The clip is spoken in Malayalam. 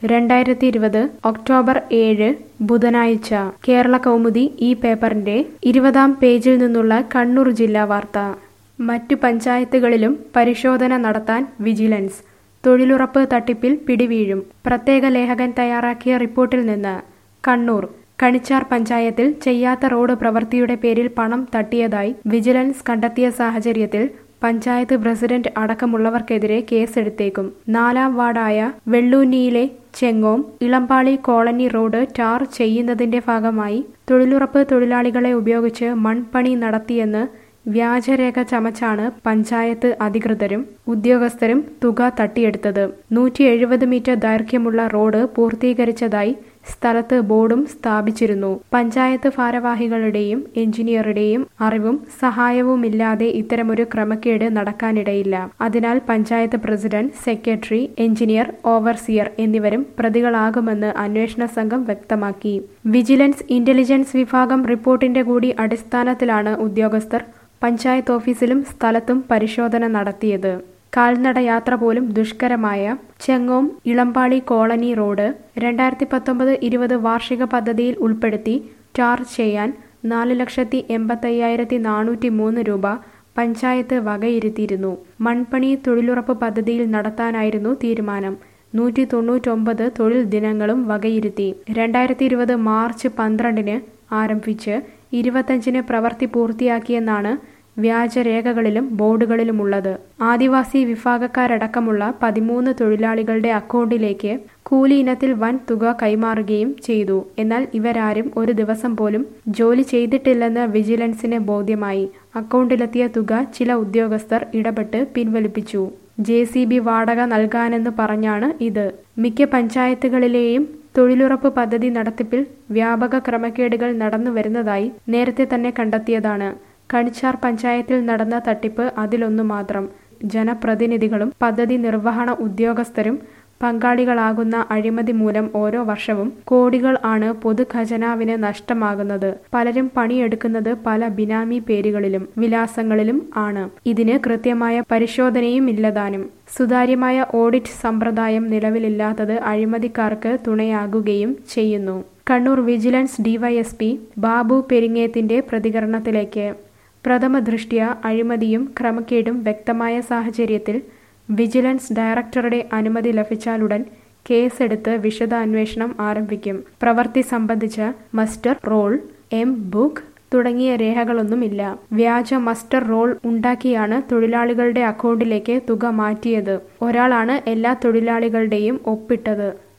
2020 ഒക്ടോബർ 7 ബുധനാഴ്ച കേരള കൗമുദി ഈ പേപ്പറിന്റെ 20-ാം പേജിൽ നിന്നുള്ള കണ്ണൂർ ജില്ലാ വാർത്ത. മറ്റു പഞ്ചായത്തുകളിലും പരിശോധന നടത്താൻ വിജിലൻസ്. തൊഴിലുറപ്പ് തട്ടിപ്പിൽ പിടിവീഴും. പ്രത്യേക ലേഖകൻ തയ്യാറാക്കിയ റിപ്പോർട്ടിൽ നിന്ന്. കണ്ണൂർ കണിച്ചാർ പഞ്ചായത്തിൽ ചെയ്യാത്ത റോഡ് പ്രവൃത്തിയുടെ പേരിൽ പണം തട്ടിയതായി വിജിലൻസ് കണ്ടെത്തിയ സാഹചര്യത്തിൽ പഞ്ചായത്ത് പ്രസിഡന്റ് അടക്കമുള്ളവർക്കെതിരെ കേസെടുത്തേക്കും. 4-ാം വാർഡായ വെള്ളൂന്നിയിലെ Chengom Ilampali colony road tar ചെയ്യുന്നതിന്റെ ഭാഗമായി തൊഴിലുറപ്പ് തൊഴിലാളികളെ ഉപയോഗിച്ച് മൺപണി നടത്തിയെന്ന് വ്യാജരേഖ ചമച്ചാണ് പഞ്ചായത്ത് അധികൃതരും ഉദ്യോഗസ്ഥരും തുക തട്ടിയെടുത്തത്. 170 മീറ്റർ ദൈർഘ്യമുള്ള റോഡ് പൂർത്തീകരിച്ചതായി സ്ഥലത്ത് ബോർഡും സ്ഥാപിച്ചിരുന്നു. പഞ്ചായത്ത് ഭാരവാഹികളുടെയും എഞ്ചിനീയറുടെയും അറിവും സഹായവുമില്ലാതെ ഇത്തരമൊരു ക്രമക്കേട് നടക്കാനിടയില്ല. അതിനാൽ panchayat president, secretary, engineer, overseer എന്നിവരും പ്രതികളാകുമെന്ന് അന്വേഷണ സംഘം വ്യക്തമാക്കി. വിജിലൻസ് ഇന്റലിജൻസ് വിഭാഗം റിപ്പോർട്ടിന്റെ കൂടി അടിസ്ഥാനത്തിലാണ് ഉദ്യോഗസ്ഥർ പഞ്ചായത്ത് ഓഫീസിലും സ്ഥലത്തും പരിശോധന നടത്തിയത്. കാൽനട യാത്ര പോലും ദുഷ്കരമായ ചെങ്ങോം ഇളമ്പാളി കോളനി റോഡ് 2019-20 വാർഷിക പദ്ധതിയിൽ ഉൾപ്പെടുത്തി ടാർ ചെയ്യാൻ 4,85,403 രൂപ പഞ്ചായത്ത് വകയിരുത്തിയിരുന്നു. മൺപണി തൊഴിലുറപ്പ് പദ്ധതിയിൽ നടത്താനായിരുന്നു തീരുമാനം. 199 തൊഴിൽ ദിനങ്ങളും വകയിരുത്തി. 2020 മാർച്ച് 12-ന് ആരംഭിച്ച് 25-ന് പ്രവൃത്തി പൂർത്തിയാക്കിയെന്നാണ് വ്യാജരേഖകളിലും ബോർഡുകളിലുമുള്ളത്. ആദിവാസി വിഭാഗക്കാരടക്കമുള്ള 13 തൊഴിലാളികളുടെ അക്കൗണ്ടിലേക്ക് കൂലി ഇനത്തിൽ വൻ തുക കൈമാറുകയും ചെയ്തു. എന്നാൽ ഇവരാരും ഒരു ദിവസം പോലും ജോലി ചെയ്തിട്ടില്ലെന്ന് വിജിലൻസിന് ബോധ്യമായി. അക്കൗണ്ടിലെത്തിയ തുക ചില ഉദ്യോഗസ്ഥർ ഇടപെട്ട് പിൻവലിപ്പിച്ചു. JCB വാടക നൽകാനെന്ന് പറഞ്ഞാണ് ഇത്. മിക്ക പഞ്ചായത്തുകളിലെയും തൊഴിലുറപ്പ് പദ്ധതി നടത്തിപ്പിൽ വ്യാപക ക്രമക്കേടുകൾ നടന്നു വരുന്നതായി നേരത്തെ തന്നെ കണ്ടെത്തിയതാണ്. കണിച്ചാർ പഞ്ചായത്തിൽ നടന്ന തട്ടിപ്പ് അതിലൊന്നു മാത്രം. ജനപ്രതിനിധികളും പദ്ധതി നിർവഹണ ഉദ്യോഗസ്ഥരും പങ്കാളികളാകുന്ന അഴിമതി മൂലം ഓരോ വർഷവും കോടികൾ ആണ് പൊതുഖജനാവിന് നഷ്ടമാകുന്നത്. പലരും പണിയെടുക്കുന്നത് പല ബിനാമി പേരുകളിലും വിലാസങ്ങളിലും ആണ്. ഇതിന് കൃത്യമായ പരിശോധനയും ഇല്ലതാനും. സുതാര്യമായ ഓഡിറ്റ് സമ്പ്രദായം നിലവിലില്ലാത്തത് അഴിമതിക്കാർക്ക് തുണയാകുകയും ചെയ്യുന്നു. കണ്ണൂർ വിജിലൻസ് DYSP ബാബു പെരിങ്ങേത്തിന്റെ പ്രതികരണത്തിലേക്ക്. പ്രഥമ ദൃഷ്ട്യാ അഴിമതിയും ക്രമക്കേടും വ്യക്തമായ സാഹചര്യത്തിൽ വിജിലൻസ് ഡയറക്ടറുടെ അനുമതി ലഭിച്ചാലുടൻ കേസെടുത്ത് വിശദാന്വേഷണം ആരംഭിക്കും. പ്രവൃത്തി സംബന്ധിച്ച മസ്റ്റർ റോൾ, ബുക്ക് തുടങ്ങിയ രേഖകളൊന്നുമില്ല. വ്യാജ മസ്റ്റർ റോൾ ഉണ്ടാക്കിയാണ് തൊഴിലാളികളുടെ അക്കൗണ്ടിലേക്ക് തുക മാറ്റിയത്. ഒരാളാണ് എല്ലാ തൊഴിലാളികളുടെയും ഒപ്പിട്ടത്.